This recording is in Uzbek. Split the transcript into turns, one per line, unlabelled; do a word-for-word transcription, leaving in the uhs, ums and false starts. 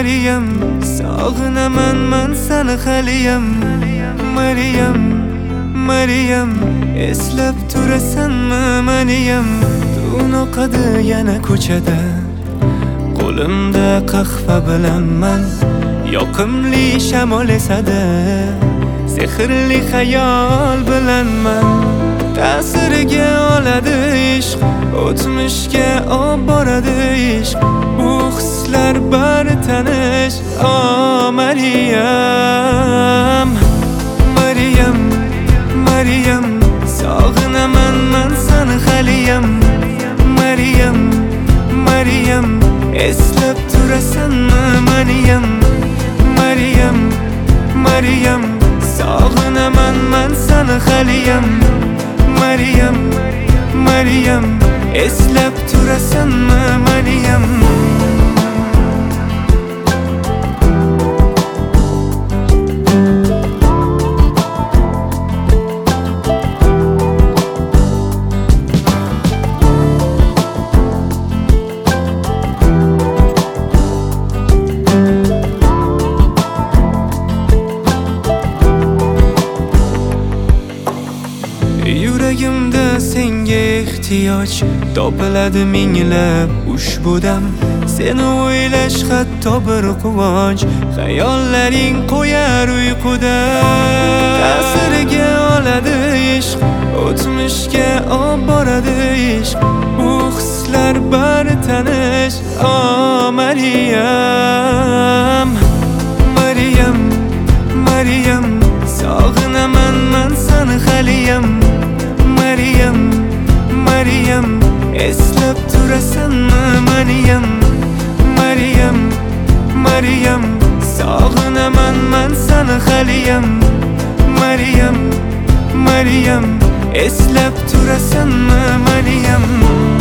Maryam, sog'inaman men seni haliyam. Maryam, Maryam, eslab turasanmi meniyam? Tun oqadi yana ko'chada, qo'limda qahva bilan men yoqimli shamol esadi. Sehrli xayol bilan men ta'siriga oladi ishq, o'tmishga olib boradi ishq. Bu hislar bari tanish. O Maryam, Maryam, Maryam, sog'inaman men seni haliyam. Maryam, Maryam, eslab turasanmi meniyam? Maryam, Maryam, sog'inaman men seni haliyam. Maryam, Maryam, eslab turasanmi meniyam? Yuragimda senga ehtiyoj topiladi minglab ushbu dam. Seni o'ylash hatto bir quvonch, xayollaring qo'yar uyquda. Ta'siriga oladi ishq, o'tmishga olib boradi ishq. Bu hislar bari tanish. O Maryam, Maryam, Maryam, sog'inaman men seni haliyam. Maryam, Maryam, eslab turasanmi meniyam? Maryam, Maryam, sog'inaman men seni haliyam. Maryam, Maryam, eslab turasanmi meniyam?